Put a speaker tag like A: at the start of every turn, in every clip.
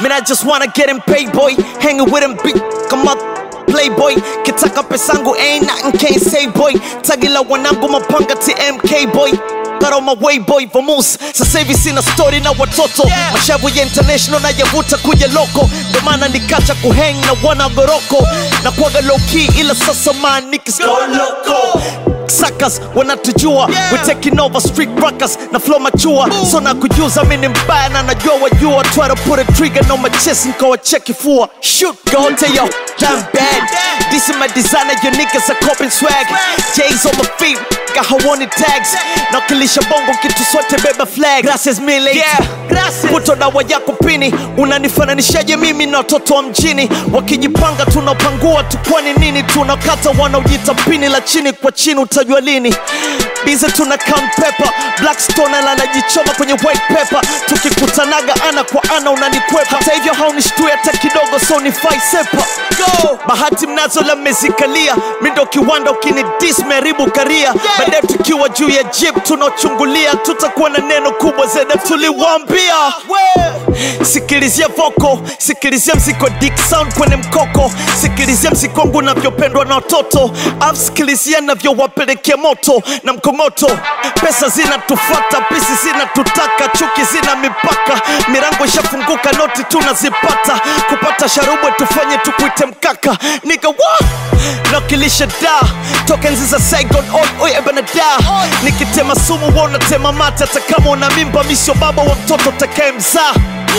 A: Man, I just wanna get him paid, boy. Hanging with him, big come up. Playboy, kitaka pesangu ain't nothing can't say boy. Tagila wanangu mapanga TMK boy. Got on my way boy, vamos. Sasa hivi sina story na watoto. Mashavu ya international na yavuta kuja loko. Ndo maana nikacha kuhang na wana goroko. Na kuaga low key ila sasa man niggas go loco. Suckers wanatujua, we taking over street rockers na flow machua. So na kujuza mini mbaya na najua wajua. Try to put a trigger on my chest and go check it for shoot. Go tell yo, damn bad. This is my designer, your niggas are coping swag. J's on my feet, got hawani tags. Nakilisha bongo kitu sote beba flag. Gracias mille, yeah, gracias. Puto dawa yako pini, unanifananishaje mimi na watoto wa mjini. Wakijipanga tunapangua tu kwani nini. Tunakata wanaojita pini la chini kwa chini utajua lini. Bize tuna count pepper, Blackstone anajichoma kwenye white pepper. Tukikutanaga ana kwa ana unanikwepa. Hata hivyo haunishtui hata kidogo so nifai sepa. Go! Bahati mnazo la mezikalia, mindo kiwanda ukini dis meribu karia. Baadaye tukiwa juu ya jeep tunachungulia, tutakuwa na neno kubwa zaidi tuliwaambia. Sikilizia voko, sikilizia mziko dick sound kwenye mkoko. Sikilizia mzikongu navyopendwa na watoto. Sikilizia navyowapelekea moto na mkongoto. Pesa zinatufata, pisi zinatutaka, chuki zina mipaka. Mirango ishafunguka, noti tunazipata. Kupata sharubwe tufanye tukuite mkaka. Nigga what? Nakilisha da, tokens za Saigon, oi ebana da. Nikitema sumu wona tema mata. Takama una mimba misio baba wa mtoto takaye mzaa.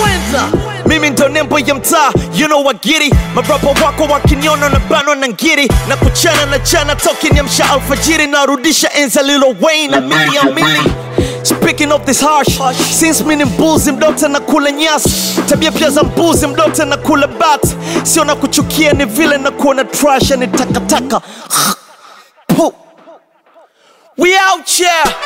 A: Mimi ndo nembo ya mtaa, you know I get it. Marapa wako wakiniona na bano na ngiri. Na kuchana na chana toki niamsha alfajiri. Narudisha enza Lil Wayne na Milli. Speaking of this harsh, since mini mbuzi mdote na kula nyasi. Tabia pia za mbuzi mdote na kula bat. Sio na kuchukia ni vile na kuona trash ni takataka. We out here.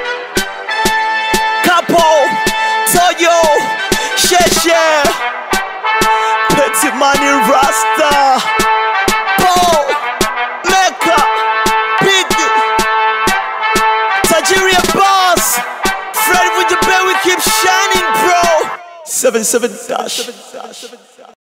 A: Capo, Toyo, Sheshe, Petit Money Rasta, Paul, Mecca, Biggie, Tajiria Boss, Fred with the bell, we keep shining, bro. 77 dash.